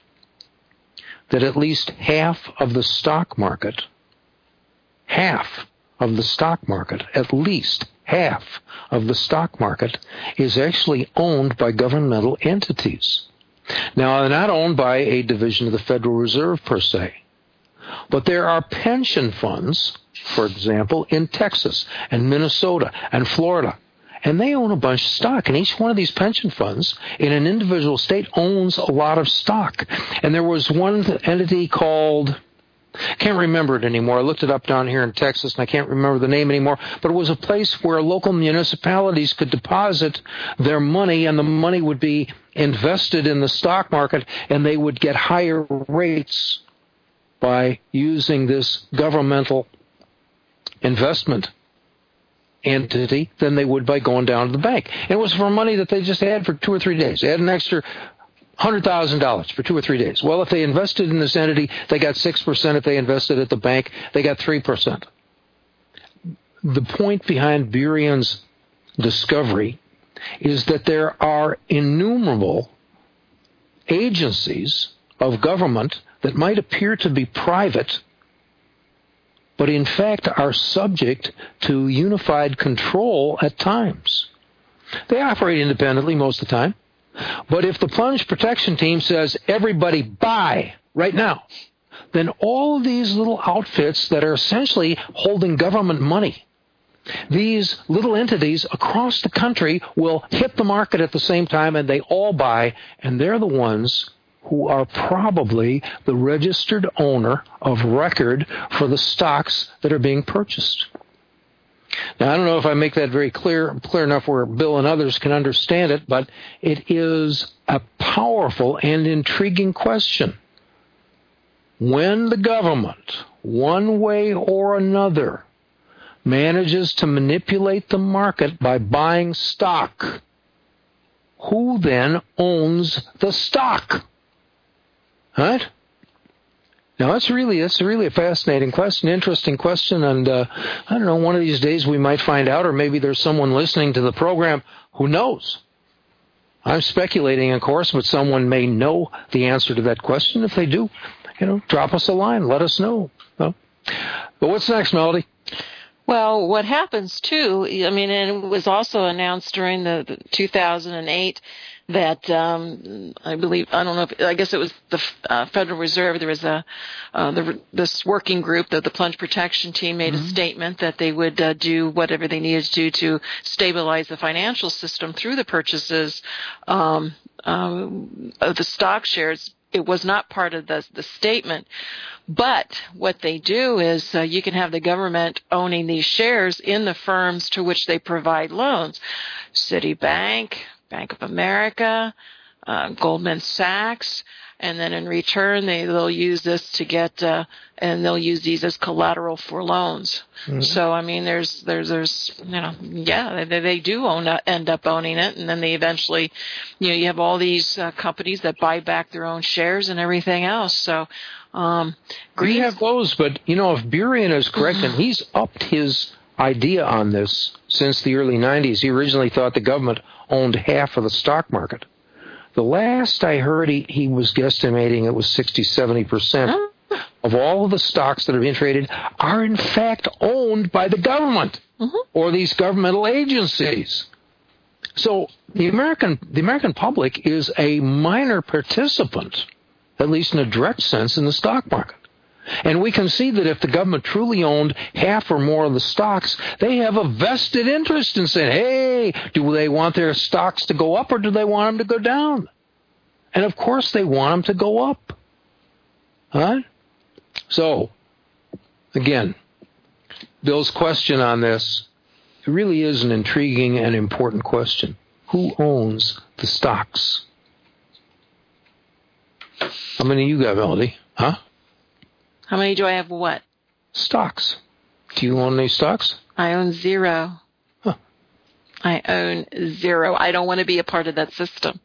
that at least half of the stock market, half of the stock market, at least half of the stock market is actually owned by governmental entities. Now, they're not owned by a division of the Federal Reserve per se, but there are pension funds, for example, in Texas and Minnesota and Florida, and they own a bunch of stock, and each one of these pension funds in an individual state owns a lot of stock. And there was one entity called, I can't remember it anymore. I looked it up down here in Texas, and I can't remember the name anymore. But it was a place where local municipalities could deposit their money, and the money would be invested in the stock market, and they would get higher rates by using this governmental investment entity than they would by going down to the bank. And it was for money that they just had for two or three days. They had an extra one hundred thousand dollars for two or three days. Well, if they invested in this entity, they got six percent. If they invested at the bank, they got three percent. The point behind Burien's discovery is that there are innumerable agencies of government that might appear to be private, but in fact are subject to unified control at times. They operate independently most of the time. But if the plunge protection team says, everybody buy right now, then all of these little outfits that are essentially holding government money, these little entities across the country will hit the market at the same time, and they all buy, and they're the ones who are probably the registered owner of record for the stocks that are being purchased. Now, I don't know if I make that very clear, clear enough where Bill and others can understand it, but it is a powerful and intriguing question. When the government, one way or another, manages to manipulate the market by buying stock, who then owns the stock? Right? Now, that's really, that's really a fascinating question, interesting question, and uh, I don't know, one of these days we might find out, or maybe there's someone listening to the program who knows. I'm speculating, of course, but someone may know the answer to that question. If they do, you know, drop us a line, let us know. So, but what's next, Melody? Well, what happens, too, I mean, and it was also announced during the, the two thousand eight that um, I believe, I don't know, if, I guess it was the uh, Federal Reserve, there was a uh, the, this working group, that the plunge protection team made mm-hmm. a statement that they would uh, do whatever they needed to do to stabilize the financial system through the purchases um, um, of the stock shares. It was not part of the, the statement. But what they do is uh, you can have the government owning these shares in the firms to which they provide loans. Citibank, Bank of America, uh, Goldman Sachs, and then in return they, they'll use this to get, uh, and they'll use these as collateral for loans. Mm-hmm. So, I mean, there's, there's, there's, you know, yeah, they, they do own, uh, end up owning it, and then they eventually, you know, you have all these uh, companies that buy back their own shares and everything else. So, um, we have those, but, you know, if Burien is correct, and he's upped his idea on this since the early nineties. He originally thought the government owned half of the stock market. The last I heard, he, he was guesstimating it was sixty, seventy percent of all of the stocks that are being traded are in fact owned by the government mm-hmm. or these governmental agencies. So the American the American public is a minor participant, at least in a direct sense, in the stock market. And we can see that if the government truly owned half or more of the stocks, they have a vested interest in saying, hey, do they want their stocks to go up or do they want them to go down? And of course they want them to go up. Huh? So, again, Bill's question on this really is an intriguing and important question. Who owns the stocks? How many you got, Melody? Huh? How many do I have what? Stocks. Do you own any stocks? I own zero. Huh. I own zero. I don't want to be a part of that system.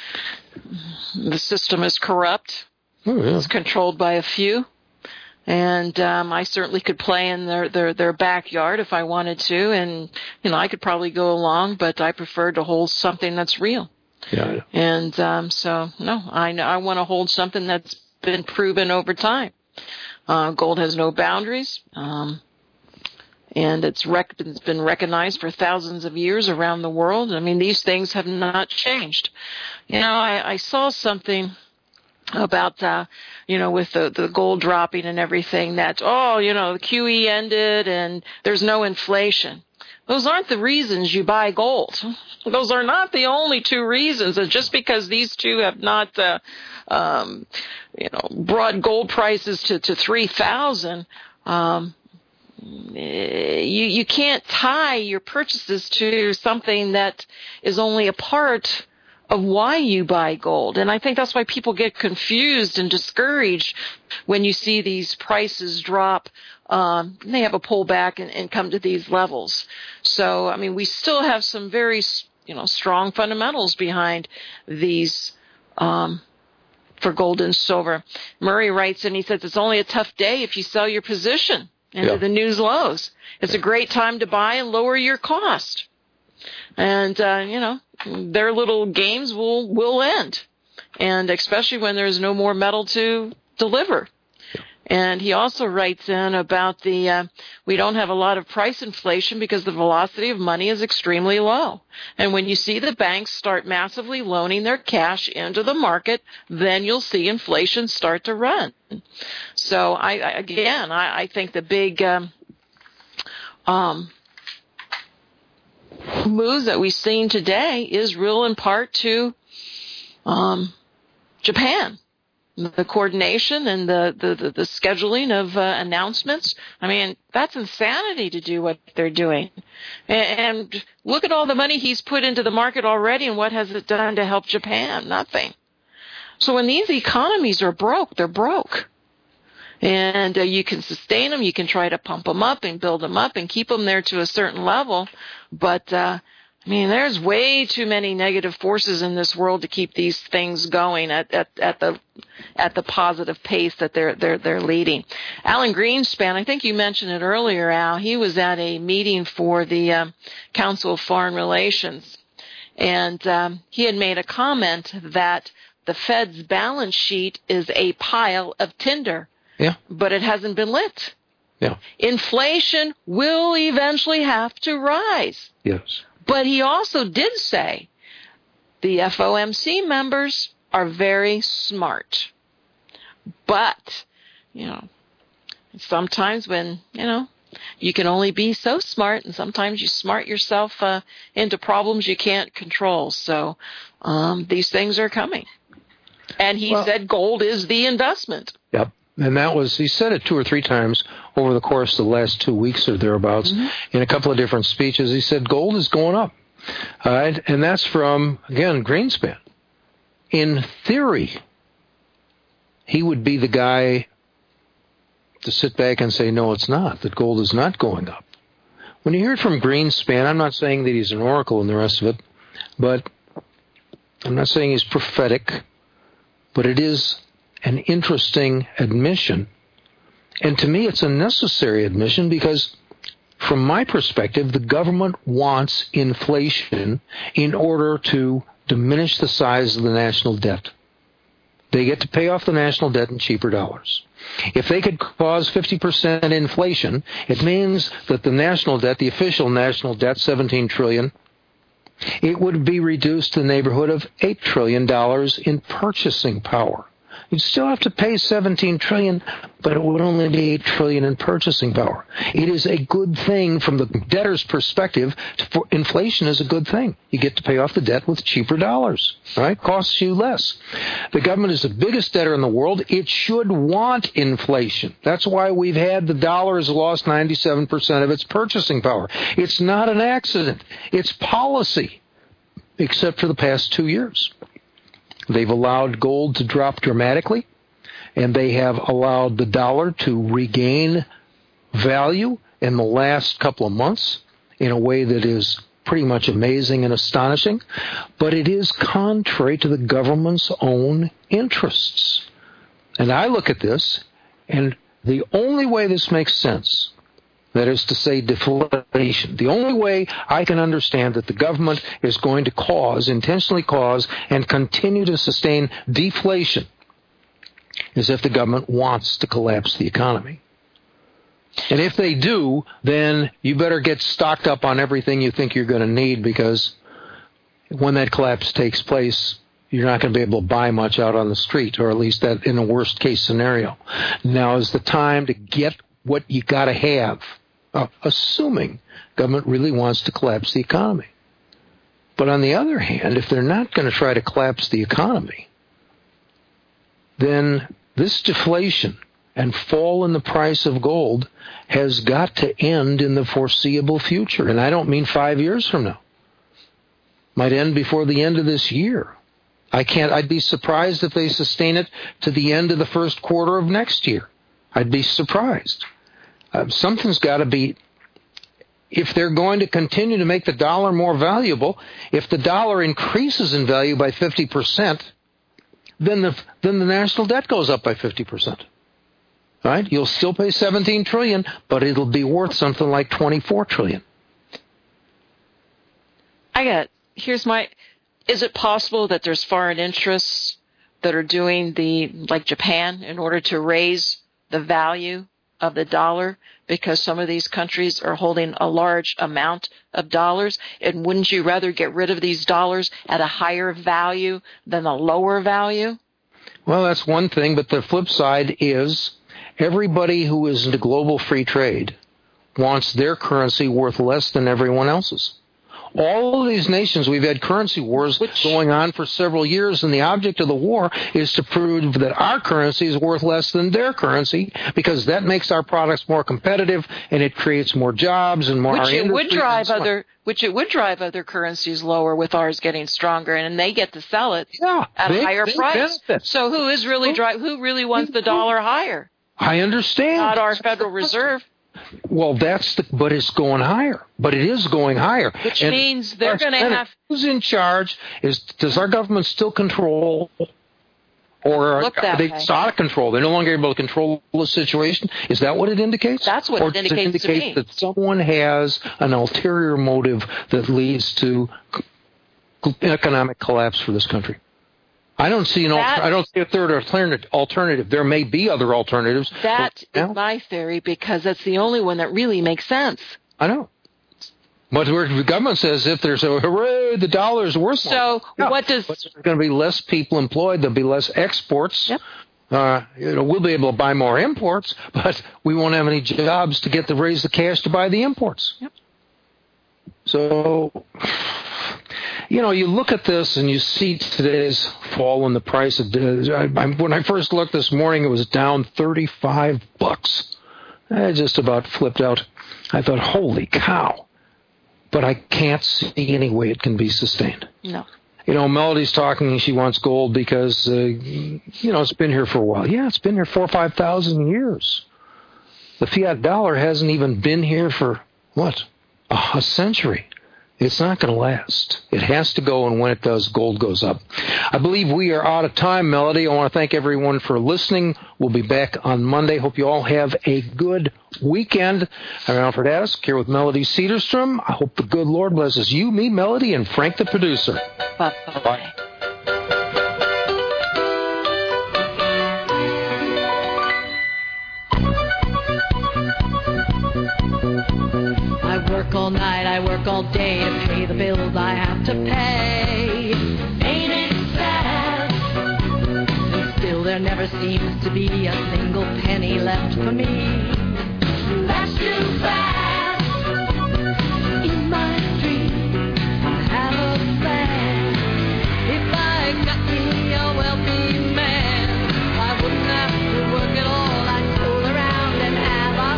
The system is corrupt. Oh, yeah. It's controlled by a few. And um, I certainly could play in their, their, their backyard if I wanted to. And, you know, I could probably go along, but I prefer to hold something that's real. Yeah. And um, so, no, I, I want to hold something that's been proven over time. Uh, gold has no boundaries. Um, and it's, rec- it's been recognized for thousands of years around the world. I mean, these things have not changed. You know, I, I saw something about, uh, you know, with the, the gold dropping and everything that, oh, you know, the Q E ended and there's no inflation. Those aren't the reasons you buy gold. Those are not the only two reasons. And just because these two have not, uh, um, you know, brought gold prices to, to three thousand, um, you, you can't tie your purchases to something that is only a part of why you buy gold. And I think that's why people get confused and discouraged when you see these prices drop. Um, they have a pullback and, and come to these levels. So, I mean, we still have some very, you know, strong fundamentals behind these um, for gold and silver. Murray writes, and he says, it's only a tough day if you sell your position into yeah. the news lows. It's a great time to buy and lower your cost. And, uh, you know, their little games will, will end. And especially when there's no more metal to deliver. And he also writes in about the, uh, we don't have a lot of price inflation because the velocity of money is extremely low. And when you see the banks start massively loaning their cash into the market, then you'll see inflation start to run. So I, I again, I, I think the big, um, um, moves that we've seen today is real in part to um, Japan. The coordination and the, the, the, the scheduling of uh, announcements. I mean, that's insanity to do what they're doing. And, and look at all the money he's put into the market already, and what has it done to help Japan? Nothing. So when these economies are broke, they're broke. And uh, you can sustain them, you can try to pump them up and build them up and keep them there to a certain level. But, uh, I mean, there's way too many negative forces in this world to keep these things going at, at, at the at the positive pace that they're they're they're leading. Alan Greenspan, I think you mentioned it earlier, Al. He was at a meeting for the um, Council of Foreign Relations, and um, he had made a comment that the Fed's balance sheet is a pile of tinder. Yeah. But it hasn't been lit. Yeah. Inflation will eventually have to rise. Yes. But he also did say the F O M C members are very smart. But, you know, sometimes when, you know, you can only be so smart, and sometimes you smart yourself uh, into problems you can't control. So um, these things are coming. And he well, said gold is the investment. Yep. And that was, he said it two or three times over the course of the last two weeks or thereabouts mm-hmm. in a couple of different speeches. He said gold is going up. All right? And that's from, again, Greenspan. In theory, he would be the guy to sit back and say, no, it's not, that gold is not going up. When you hear it from Greenspan, I'm not saying that he's an oracle and the rest of it, but I'm not saying he's prophetic, but it is an interesting admission. And to me, it's a necessary admission because, from my perspective, the government wants inflation in order to diminish the size of the national debt. They get to pay off the national debt in cheaper dollars. If they could cause fifty percent inflation, it means that the national debt, the official national debt, seventeen trillion dollars, it would be reduced to the neighborhood of eight trillion dollars in purchasing power. You'd still have to pay seventeen trillion dollars, but it would only be eight trillion dollars in purchasing power. It is a good thing from the debtor's perspective. For inflation is a good thing. You get to pay off the debt with cheaper dollars, right? Costs you less. The government is the biggest debtor in the world. It should want inflation. That's why we've had the dollar has lost ninety-seven percent of its purchasing power. It's not an accident. It's policy, except for the past two years. They've allowed gold to drop dramatically, and they have allowed the dollar to regain value in the last couple of months in a way that is pretty much amazing and astonishing, but it is contrary to the government's own interests. And I look at this, and the only way this makes sense, that is to say deflation, the only way I can understand that the government is going to cause, intentionally cause, and continue to sustain deflation is if the government wants to collapse the economy. And if they do, then you better get stocked up on everything you think you're going to need, because when that collapse takes place, you're not going to be able to buy much out on the street, or at least that in a worst case scenario. Now is the time to get what you got to have, uh, assuming government really wants to collapse the economy. But on the other hand, if they're not going to try to collapse the economy, then this deflation and fall in the price of gold has got to end in the foreseeable future. And I don't mean five years from now. Might end before the end of this year. I can't, I'd be surprised if they sustain it to the end of the first quarter of next year. I'd be surprised. Uh, something's got to be, if they're going to continue to make the dollar more valuable, if the dollar increases in value by fifty percent, then the, then the national debt goes up by fifty percent. Right? You'll still pay seventeen trillion dollars, but it'll be worth something like twenty-four trillion dollars. I got, here's my, is it possible that there's foreign interests that are doing the, like Japan, in order to raise the value of the dollar, because some of these countries are holding a large amount of dollars? And wouldn't you rather get rid of these dollars at a higher value than a lower value? Well, that's one thing, but the flip side is everybody who is into global free trade wants their currency worth less than everyone else's. All of these nations, we've had currency wars Which, going on for several years, and the object of the war is to prove that our currency is worth less than their currency, because that makes our products more competitive, and it creates more jobs and more. Which our it would drive so other, which it would drive other currencies lower, with ours getting stronger, and they get to sell it yeah, at big, a higher big price. benefit. So who is really dri- Who really wants the dollar higher? I understand. Not our Federal Reserve. Well, that's the, but it's going higher. But it is going higher. Which and means they're going to have... Who's in charge? Is Does our government still control, or Look are they way. out of control? They're no longer able to control the situation? Is that what it indicates? That's what or it indicates does it indicate to me. that someone has an ulterior motive that leads to economic collapse for this country? I don't see an alter- I don't see a third alternative. Alternative. There may be other alternatives. That but, is my theory, because that's the only one that really makes sense. I know. But the government says if there's a hooray, the dollar is worth more. So yeah. what does... But there's going to be less people employed. There'll be less exports. Yep. Uh, you know, we'll be able to buy more imports, but we won't have any jobs to get to raise the cash to buy the imports. Yep. So... You know, you look at this and you see today's fall in the price of. I, I, when I first looked this morning, it was down thirty-five bucks. I just about flipped out. I thought, "Holy cow!" But I can't see any way it can be sustained. No. You know, Melody's talking. She wants gold because uh, you know it's been here for a while. Yeah, it's been here four or five thousand years. The fiat dollar hasn't even been here for what a, a century. It's not going to last. It has to go, and when it does, gold goes up. I believe we are out of time, Melody. I want to thank everyone for listening. We'll be back on Monday. Hope you all have a good weekend. I'm Alfred Ask, here with Melody Cedarstrom. I hope the good Lord blesses you, me, Melody, and Frank the producer. Bye-bye. Bye. I work all night, I work all day to pay the bills I have to pay. Ain't it sad? And still there never seems to be a single penny left for me. That's too bad. In my dream, I have a plan. If I got me a wealthy man, I wouldn't have to work at all. I'd fool around and have a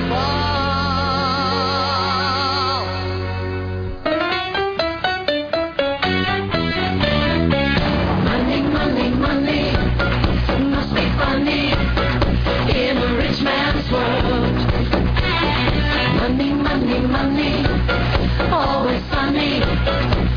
ball. Money, money, money, must be funny in a rich man's world. Money, money, money, always sunny